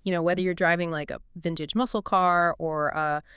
Whether you're driving like a vintage muscle car or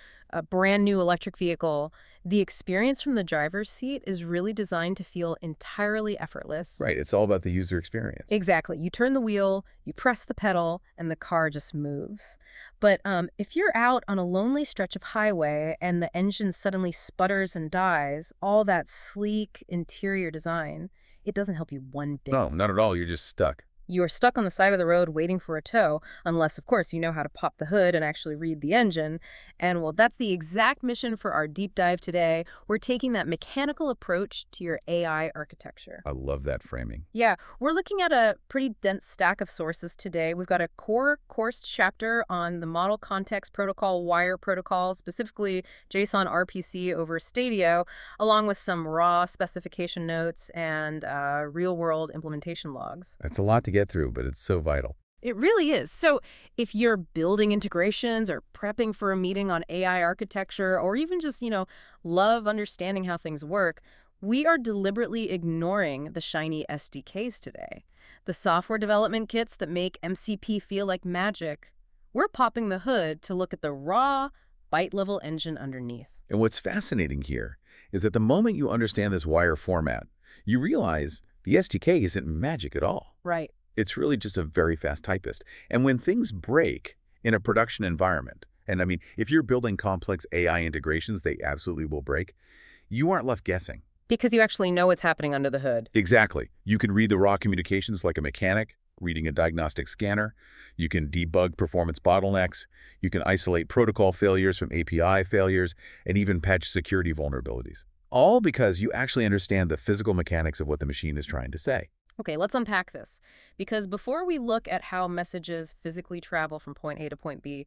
a brand new electric vehicle, the experience from the driver's seat is really designed to feel entirely effortless. Right. It's all about the user experience. Exactly. You turn the wheel, you press the pedal, and the car just moves. But if you're out on a lonely stretch of highway and the engine suddenly sputters and dies, all that sleek interior design, it doesn't help you one bit. No, not at all. You're just stuck. You are stuck on the side of the road waiting for a tow, unless, of course, you know how to pop the hood and actually read the engine. And, well, that's the exact mission for our deep dive today. We're taking that mechanical approach to your AI architecture. I love that framing. Yeah, we're looking at a pretty dense stack of sources today. We've got a core course chapter on the Model Context Protocol wire protocol, specifically JSON RPC over Stadio, along with some raw specification notes and real-world implementation logs. It's a lot to get through, but it's so vital. It really is. So if you're building integrations or prepping for a meeting on AI architecture, or even just, love understanding how things work, we are deliberately ignoring the shiny SDKs today. The software development kits that make MCP feel like magic. We're popping the hood to look at the raw, byte-level engine underneath. And what's fascinating here is that the moment you understand this wire format, you realize the SDK isn't magic at all. Right. It's really just a very fast typist. And when things break in a production environment, and I mean, if you're building complex AI integrations, they absolutely will break, you aren't left guessing. Because you actually know what's happening under the hood. Exactly. You can read the raw communications like a mechanic, reading a diagnostic scanner. You can debug performance bottlenecks. You can isolate protocol failures from API failures, and even patch security vulnerabilities. All because you actually understand the physical mechanics of what the machine is trying to say. Okay, let's unpack this. Because before we look at how messages physically travel from point A to point B,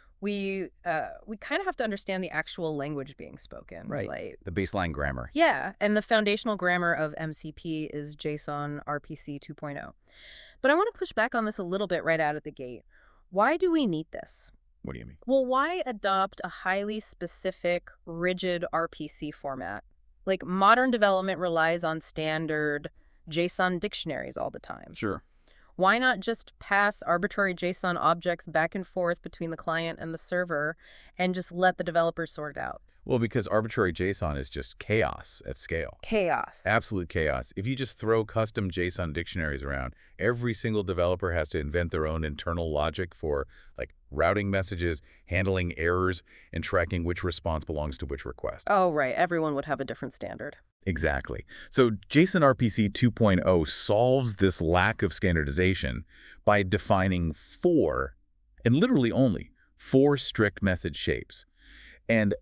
we kind of have to understand the actual language being spoken. Right. Like, The baseline grammar. yeah, and the foundational grammar of MCP is JSON RPC 2.0. But I want to push back on this a little bit right out of the gate. Why do we need this? What do you mean? Well, why adopt a highly specific, rigid RPC format? Like, modern development relies on standard JSON dictionaries all the time. Sure. Why not just pass arbitrary JSON objects back and forth between the client and the server and just let the developers sort it out? Well, because arbitrary JSON is just chaos at scale. Chaos. Absolute chaos. If you just throw custom JSON dictionaries around, every single developer has to invent their own internal logic for, like, routing messages, handling errors, and tracking which response belongs to which request. Oh, right. Everyone would have a different standard. Exactly. So JSON RPC 2.0 solves this lack of standardization by defining four, and literally only, four strict message shapes. And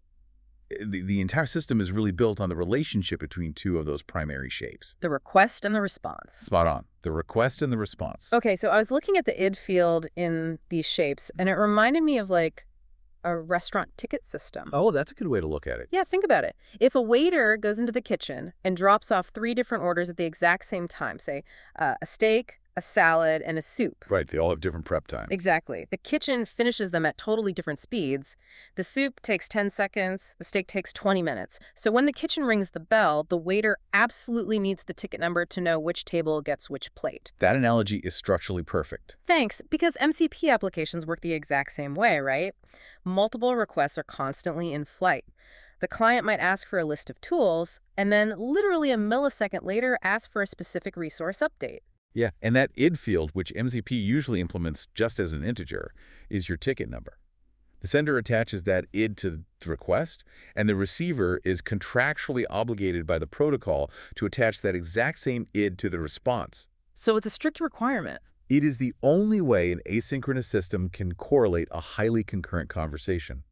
the entire system is really built on the relationship between two of those primary shapes. The request and the response. Spot on. The request and the response. Okay, so I was looking at the id field in these shapes, and it reminded me of, like, a restaurant ticket system. Oh, that's a good way to look at it. Yeah, think about it. If a waiter goes into the kitchen and drops off 3 different orders at the exact same time, say a steak, a salad, and a soup. Right, they all have different prep time. Exactly. The kitchen finishes them at totally different speeds. The soup takes 10 seconds, the steak takes 20 minutes. So when the kitchen rings the bell, the waiter absolutely needs the ticket number to know which table gets which plate. That analogy is structurally perfect. Thanks, because MCP applications work the exact same way, right? Multiple requests are constantly in flight. The client might ask for a list of tools, and then literally a millisecond later ask for a specific resource update. Yeah, and that id field, which MCP usually implements just as an integer, is your ticket number. The sender attaches that id to the request, and the receiver is contractually obligated by the protocol to attach that exact same id to the response. So it's a strict requirement. It is the only way an asynchronous system can correlate a highly concurrent conversation.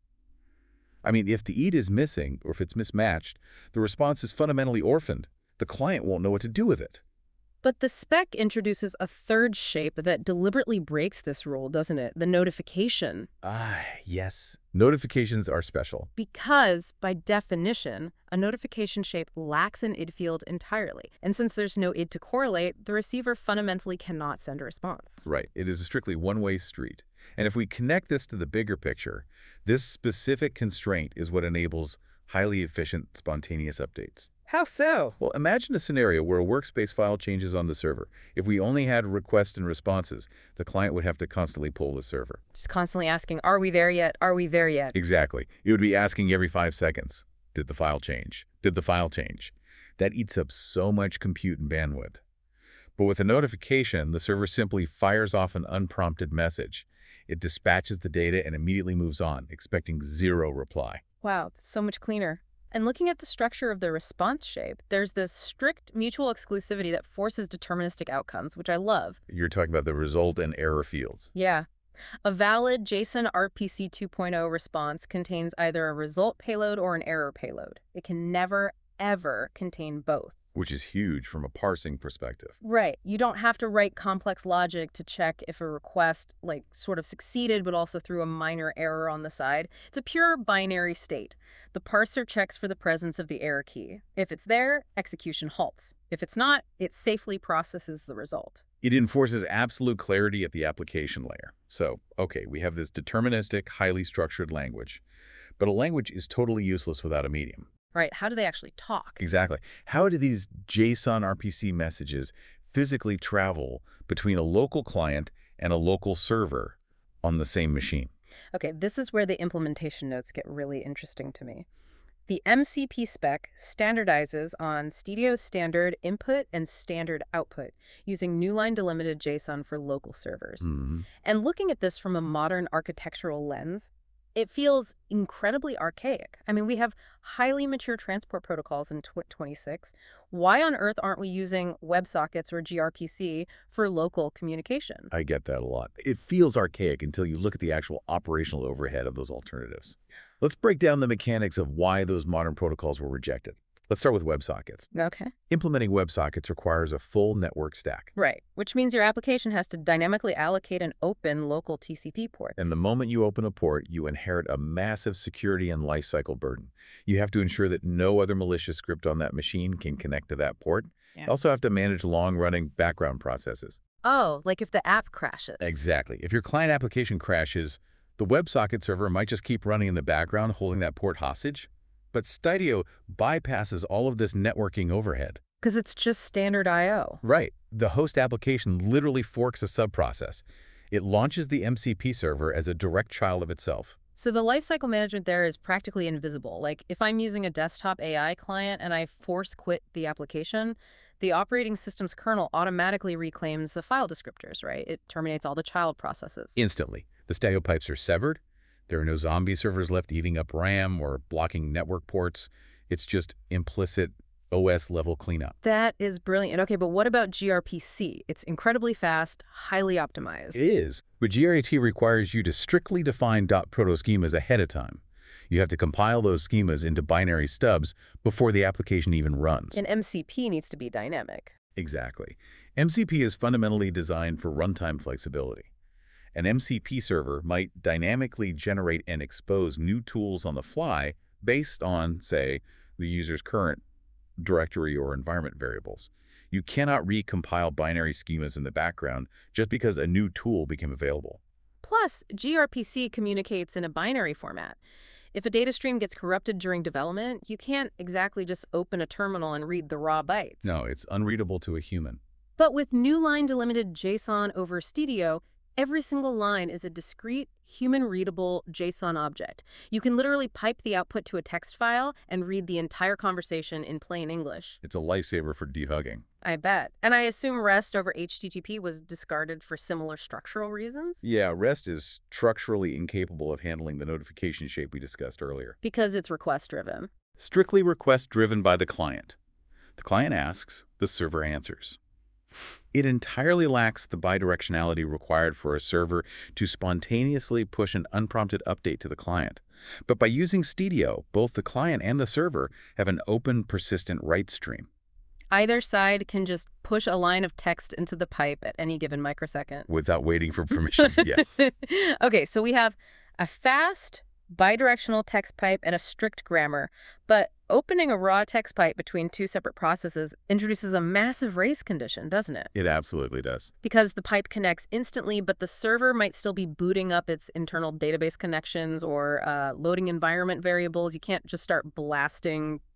I mean, if the id is missing, or if it's mismatched, the response is fundamentally orphaned. The client won't know what to do with it. But the spec introduces a third shape that deliberately breaks this rule, doesn't it? The notification. Yes. Notifications are special. Because, by definition, a notification shape lacks an id field entirely. And since there's no id to correlate, the receiver fundamentally cannot send a response. Right. It is a strictly one-way street. And if we connect this to the bigger picture, this specific constraint is what enables highly efficient, spontaneous updates. How so? Well, imagine a scenario where a workspace file changes on the server. If we only had requests and responses, the client would have to constantly poll the server. Just constantly asking, are we there yet? Are we there yet? Exactly. It would be asking every 5 seconds, did the file change? Did the file change? That eats up so much compute and bandwidth. But with a notification, the server simply fires off an unprompted message. It dispatches the data and immediately moves on, expecting zero reply. Wow, that's so much cleaner. And looking at the structure of the response shape, there's this strict mutual exclusivity that forces deterministic outcomes, which I love. You're talking about the result and error fields. Yeah. A valid JSON RPC 2.0 response contains either a result payload or an error payload. It can never, ever contain both. Which is huge from a parsing perspective. Right. You don't have to write complex logic to check if a request, sort of succeeded, but also threw a minor error on the side. It's a pure binary state. The parser checks for the presence of the error key. If it's there, execution halts. If it's not, it safely processes the result. It enforces absolute clarity at the application layer. So, okay, we have this deterministic, highly structured language. But a language is totally useless without a medium. Right. How do they actually talk? Exactly. How do these JSON RPC messages physically travel between a local client and a local server on the same machine? Okay, this is where the implementation notes get really interesting to me. The MCP spec standardizes on Stidio's standard input and standard output using new-line delimited JSON for local servers. And looking at this from a modern architectural lens, it feels incredibly archaic. I mean, we have highly mature transport protocols in 26. Why on earth aren't we using WebSockets or gRPC for local communication? I get that a lot. It feels archaic until you look at the actual operational overhead of those alternatives. Let's break down the mechanics of why those modern protocols were rejected. Let's start with WebSockets. Okay. Implementing WebSockets requires a full network stack. Right, which means your application has to dynamically allocate and open local TCP ports. And the moment you open a port, you inherit a massive security and lifecycle burden. You have to ensure that no other malicious script on that machine can connect to that port. Yeah. You also have to manage long-running background processes. Oh, like if the app crashes. Exactly. If your client application crashes, the WebSocket server might just keep running in the background, holding that port hostage. But Stydio bypasses all of this networking overhead. Because it's just standard I.O. Right. The host application literally forks a subprocess. It launches the MCP server as a direct child of itself. So the lifecycle management there is practically invisible. Like if I'm using a desktop AI client and I force quit the application, the operating system's kernel automatically reclaims the file descriptors, right? It terminates all the child processes. Instantly. The Stydio pipes are severed. There are no zombie servers left eating up RAM or blocking network ports. It's just implicit OS-level cleanup. That is brilliant. Okay, but what about gRPC? It's incredibly fast, highly optimized. It is, but GRAT requires you to strictly define .proto schemas ahead of time. You have to compile those schemas into binary stubs before the application even runs. And MCP needs to be dynamic. Exactly. MCP is fundamentally designed for runtime flexibility. An MCP server might dynamically generate and expose new tools on the fly based on, say, the user's current directory or environment variables. You cannot recompile binary schemas in the background just because a new tool became available. Plus, gRPC communicates in a binary format. If a data stream gets corrupted during development, you can't exactly just open a terminal and read the raw bytes. No, it's unreadable to a human. But with new-line delimited JSON over Stydio, every single line is a discrete, human-readable JSON object. You can literally pipe the output to a text file and read the entire conversation in plain English. It's a lifesaver for debugging. I bet. And I assume REST over HTTP was discarded for similar structural reasons? Yeah, REST is structurally incapable of handling the notification shape we discussed earlier. Because it's request-driven. Strictly request-driven by the client. The client asks, the server answers. It entirely lacks the bidirectionality required for a server to spontaneously push an unprompted update to the client. But by using Stydio, both the client and the server have an open, persistent write stream. Either side can just push a line of text into the pipe at any given microsecond. Without waiting for permission, yes. Okay, so we have a fast, bidirectional text pipe and a strict grammar. But opening a raw text pipe between two separate processes introduces a massive race condition, doesn't it? It absolutely does. Because the pipe connects instantly, but the server might still be booting up its internal database connections or loading environment variables. You can't just start blasting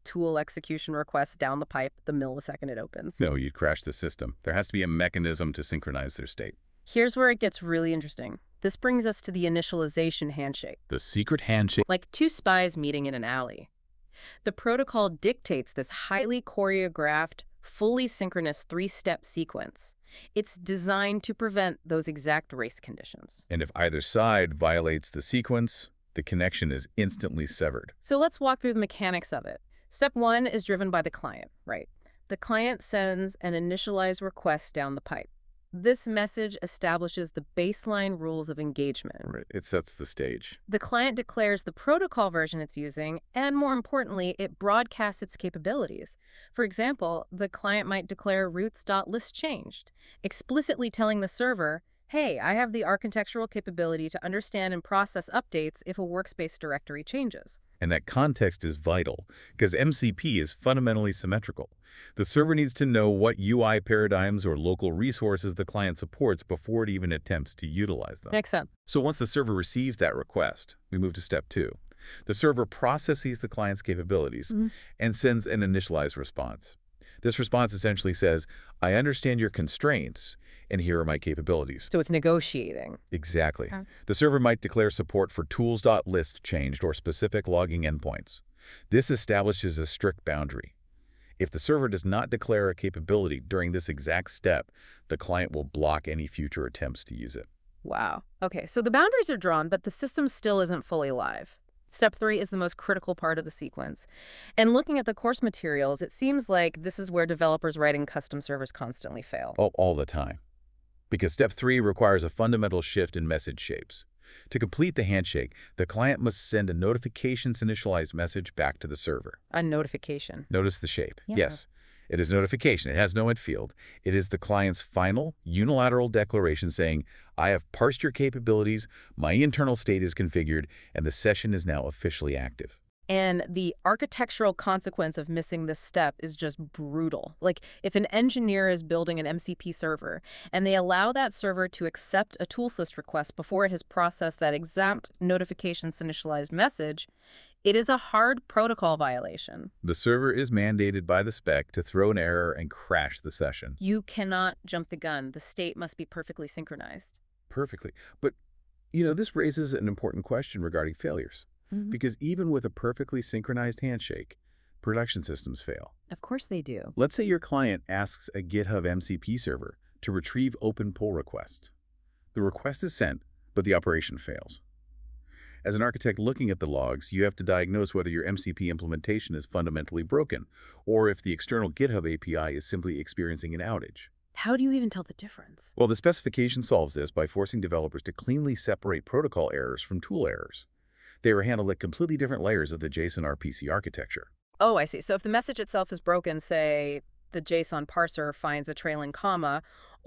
tool execution request down the pipe the millisecond it opens. No, you'd crash the system. There has to be a mechanism to synchronize their state. Here's where it gets really interesting. This brings us to the initialization handshake. The secret handshake. Like two spies meeting in an alley. The protocol dictates this highly choreographed, fully synchronous three-step sequence. It's designed to prevent those exact race conditions. And if either side violates the sequence, the connection is instantly severed. So let's walk through the mechanics of it. Step 1 is driven by the client, right? The client sends an initialized request down the pipe. This message establishes the baseline rules of engagement. Right. It sets the stage. The client declares the protocol version it's using, and more importantly, it broadcasts its capabilities. For example, the client might declare routes.listChanged, explicitly telling the server, hey, I have the architectural capability to understand and process updates if a workspace directory changes. And that context is vital, because MCP is fundamentally symmetrical. The server needs to know what UI paradigms or local resources the client supports before it even attempts to utilize them. Makes sense. So once the server receives that request, we move to step 2. The server processes the client's capabilities and sends an initialized response. This response essentially says, I understand your constraints, and here are my capabilities. So it's negotiating. Exactly. The server might declare support for tools.listChanged or specific logging endpoints. This establishes a strict boundary. If the server does not declare a capability during this exact step, the client will block any future attempts to use it. Wow. Okay, so the boundaries are drawn, but the system still isn't fully live. Step 3 is the most critical part of the sequence. And looking at the course materials, it seems like this is where developers writing custom servers constantly fail. All the time. Because step 3 requires a fundamental shift in message shapes. To complete the handshake, the client must send a notifications initialized message back to the server. A notification. Notice the shape. Yeah. Yes, it is notification. It has no end field. It is the client's final, unilateral declaration saying, I have parsed your capabilities, my internal state is configured, and the session is now officially active. And the architectural consequence of missing this step is just brutal. Like, if an engineer is building an MCP server and they allow that server to accept a toolsys request before it has processed that exact notifications initialized message, it is a hard protocol violation. The server is mandated by the spec to throw an error and crash the session. You cannot jump the gun. The state must be perfectly synchronized. Perfectly. But, this raises an important question regarding failures. Because even with a perfectly synchronized handshake, production systems fail. Of course they do. Let's say your client asks a GitHub MCP server to retrieve open pull request. The request is sent, but the operation fails. As an architect looking at the logs, you have to diagnose whether your MCP implementation is fundamentally broken, or if the external GitHub API is simply experiencing an outage. How do you even tell the difference? Well, the specification solves this by forcing developers to cleanly separate protocol errors from tool errors. They were handled at completely different layers of the JSON RPC architecture. Oh, I see. So if the message itself is broken, say the JSON parser finds a trailing comma,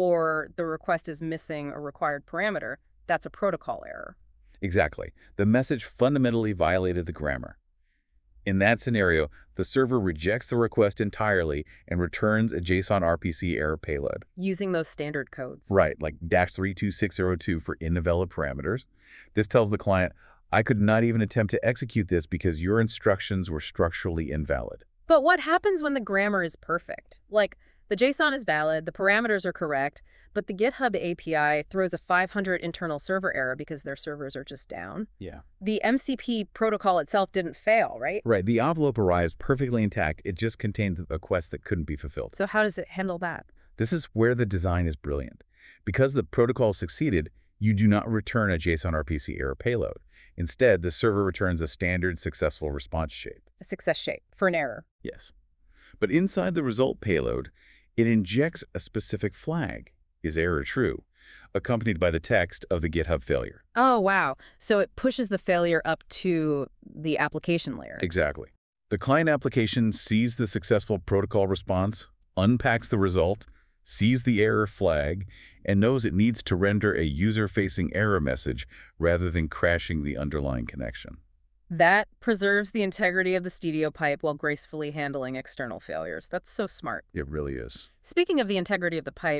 or the request is missing a required parameter, that's a protocol error. Exactly. The message fundamentally violated the grammar. In that scenario, the server rejects the request entirely and returns a JSON RPC error payload. Using those standard codes. Right, like -32602 for invalid parameters. This tells the client, I could not even attempt to execute this because your instructions were structurally invalid. But what happens when the grammar is perfect? Like, the JSON is valid, the parameters are correct, but the GitHub API throws a 500 internal server error because their servers are just down. Yeah. The MCP protocol itself didn't fail, right? Right. The envelope arrives perfectly intact. It just contained a request that couldn't be fulfilled. So how does it handle that? This is where the design is brilliant. Because the protocol succeeded, you do not return a JSON RPC error payload. Instead, the server returns a standard successful response shape. A success shape for an error. Yes. But inside the result payload, it injects a specific flag, is error true, accompanied by the text of the GitHub failure. Oh, wow. So it pushes the failure up to the application layer. Exactly. The client application sees the successful protocol response, unpacks the result, sees the error flag, and knows it needs to render a user-facing error message rather than crashing the underlying connection. That preserves the integrity of the Studio pipe while gracefully handling external failures. That's so smart. It really is. Speaking of the integrity of the pipe,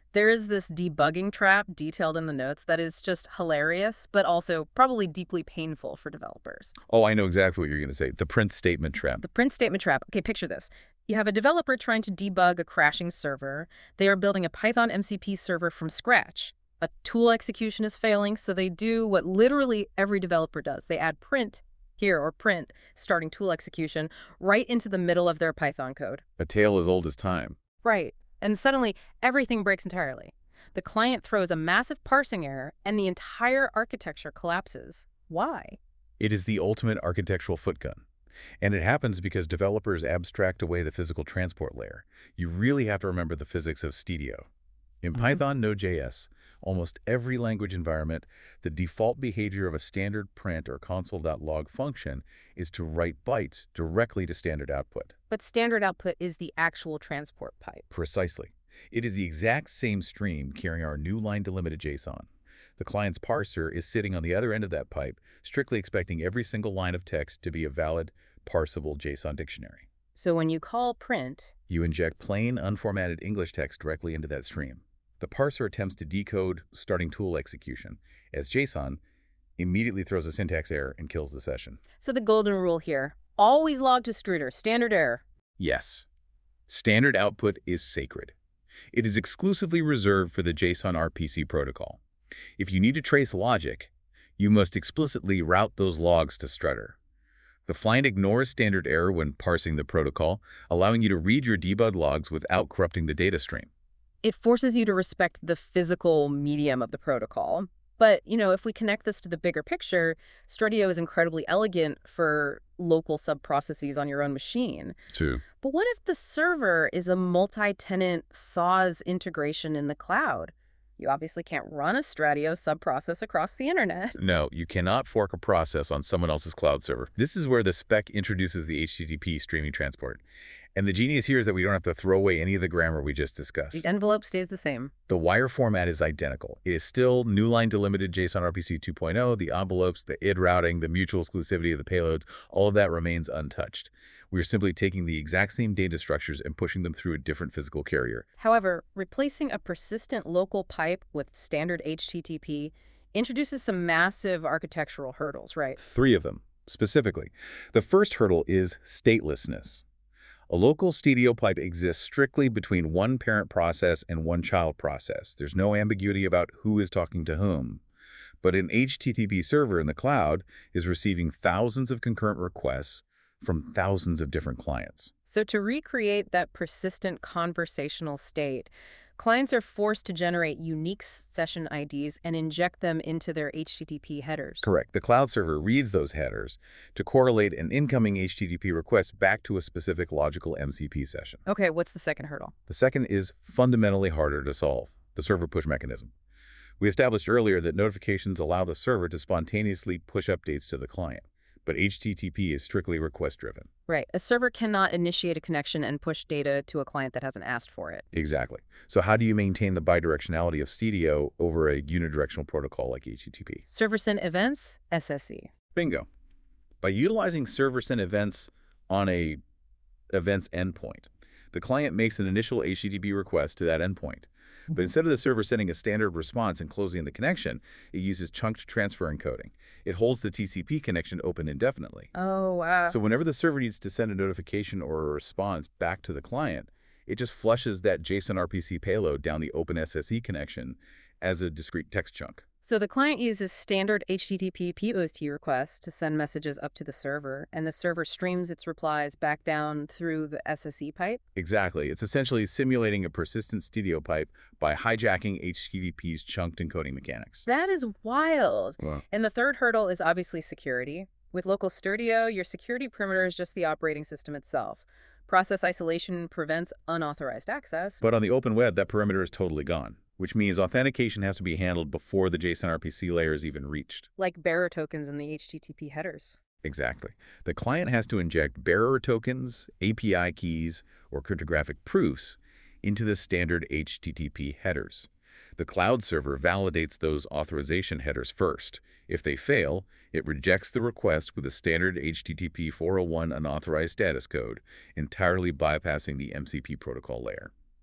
There is this debugging trap detailed in the notes that is just hilarious, but also probably deeply painful for developers. Oh, I know exactly what you're going to say. The print statement trap. The print statement trap. Okay, picture this. You have a developer trying to debug a crashing server. They are building a Python MCP server from scratch. A tool execution is failing, so they do what literally every developer does. They add print here, or print, starting tool execution, right into the middle of their Python code. A tale as old as time. Right. And suddenly, everything breaks entirely. The client throws a massive parsing error, and the entire architecture collapses. Why? It is the ultimate architectural footgun. And it happens because developers abstract away the physical transport layer. You really have to remember the physics of Studio. In Python Node.js, almost every language environment, the default behavior of a standard print or console.log function is to write bytes directly to standard output. But standard output is the actual transport pipe. Precisely. It is the exact same stream carrying our new line delimited JSON. The client's parser is sitting on the other end of that pipe, strictly expecting every single line of text to be a valid, parsable JSON dictionary. So when you call print, You inject plain, unformatted English text directly into that stream. The parser attempts to decode starting tool execution, as JSON immediately throws a syntax error and kills the session. so the golden rule here, always log to Struder, standard error. Yes, standard output is sacred. It is exclusively reserved for the JSON RPC protocol. If you need to trace logic, you must explicitly route those logs to Strutter. The client ignores standard error when parsing the protocol, allowing you to read your debug logs without corrupting the data stream. It forces you to respect the physical medium of the protocol. But, if we connect this to the bigger picture, Strudio is incredibly elegant for local sub-processes on your own machine. True. But what if the server is a multi-tenant SaaS integration in the cloud? You obviously can't run a Stradio sub-process across the internet. No, you cannot fork a process on someone else's cloud server. This is where the spec introduces the HTTP streaming transport. And the genius here is that we don't have to throw away any of the grammar we just discussed. The envelope stays the same. The wire format is identical. It is still new line delimited JSON RPC 2.0, the envelopes, the ID routing, the mutual exclusivity of the payloads, all of that remains untouched. We're simply taking the exact same data structures and pushing them through a different physical carrier. However, replacing a persistent local pipe with standard HTTP introduces some massive architectural hurdles, right? 3 of them, specifically. The first hurdle is statelessness. A local Studio pipe exists strictly between one parent process and one child process. There's no ambiguity about who is talking to whom. But an HTTP server in the cloud is receiving thousands of concurrent requests from thousands of different clients. So to recreate that persistent conversational state, clients are forced to generate unique session IDs and inject them into their HTTP headers. Correct. The cloud server reads those headers to correlate an incoming HTTP request back to a specific logical MCP session. Okay, what's the second hurdle? The second is fundamentally harder to solve, the server push mechanism. We established earlier that notifications allow the server to spontaneously push updates to the client, but HTTP is strictly request-driven. Right. A server cannot initiate a connection and push data to a client that hasn't asked for it. Exactly. So how do you maintain the bidirectionality of CDO over a unidirectional protocol like HTTP? Server sent events, SSE. Bingo. By utilizing server sent events on a events endpoint, the client makes an initial HTTP request to that endpoint. But instead of the server sending a standard response and closing the connection, it uses chunked transfer encoding. It holds the TCP connection open indefinitely. Oh, wow. So whenever the server needs to send a notification or a response back to the client, it just flushes that JSON RPC payload down the OpenSSE connection as a discrete text chunk. So the client uses standard HTTP POST requests to send messages up to the server, and the server streams its replies back down through the SSE pipe? Exactly. It's essentially simulating a persistent Studio pipe by hijacking HTTP's chunked encoding mechanics. That is wild. Wow. And the third hurdle is obviously security. With Local Studio, your security perimeter is just the operating system itself. Process isolation prevents unauthorized access. But on the open web, that perimeter is totally gone, which means authentication has to be handled before the JSON RPC layer is even reached. Like bearer tokens in the HTTP headers. Exactly. The client has to inject bearer tokens, API keys, or cryptographic proofs into the standard HTTP headers. The cloud server validates those authorization headers first. If they fail, it rejects the request with a standard HTTP 401 unauthorized status code, entirely bypassing the MCP protocol layer.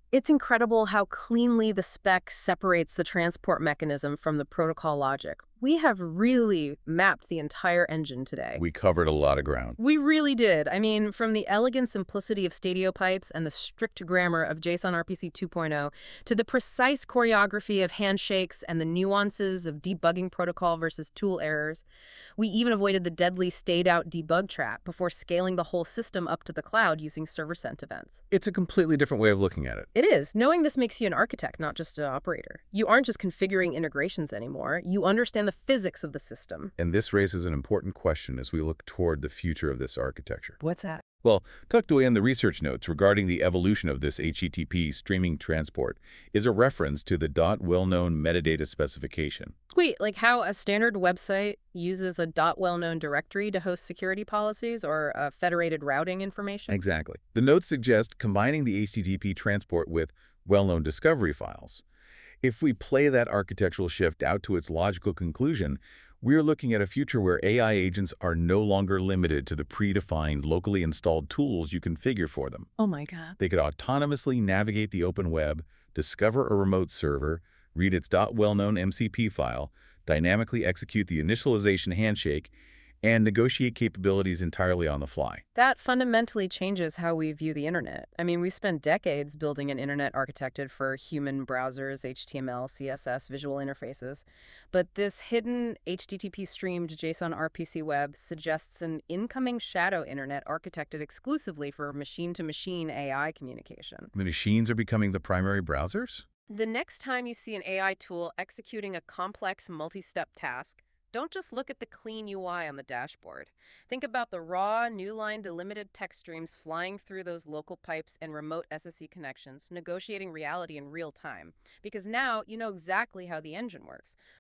It's incredible how cleanly the spec separates the transport mechanism from the protocol logic. We have really mapped the entire engine today. We covered a lot of ground. We really did. I mean, from the elegant simplicity of stadio pipes and the strict grammar of JSON RPC 2.0 to the precise choreography of handshakes and the nuances of debugging protocol versus tool errors. We even avoided the deadly stayed-out debug trap before scaling the whole system up to the cloud using server-sent events. It's a completely different way of looking at it. It is. Knowing this makes you an architect, not just an operator. You aren't just configuring integrations anymore. You understand the physics of the system. And this raises an important question as we look toward the future of this architecture. What's that? Well, tucked away in the research notes regarding the evolution of this HTTP streaming transport is a reference to the .well-known metadata specification. Wait, like how a standard website uses a .well-known directory to host security policies or federated routing information? Exactly. The notes suggest combining the HTTP transport with well-known discovery files. If we play that architectural shift out to its logical conclusion, we're looking at a future where AI agents are no longer limited to the predefined, locally installed tools you configure for them. Oh my God. They could autonomously navigate the open web, discover a remote server, read its .well-known MCP file, dynamically execute the initialization handshake, and negotiate capabilities entirely on the fly. That fundamentally changes how we view the internet. I mean, we spent decades building an internet architected for human browsers, HTML, CSS, visual interfaces. But this hidden HTTP streamed JSON RPC web suggests an incoming shadow internet architected exclusively for machine-to-machine AI communication. The machines are becoming the primary browsers? The next time you see an AI tool executing a complex multi-step task, don't just look at the clean UI on the dashboard. Think about the raw, new-line delimited text streams flying through those local pipes and remote SSE connections, negotiating reality in real time. Because now you know exactly how the engine works.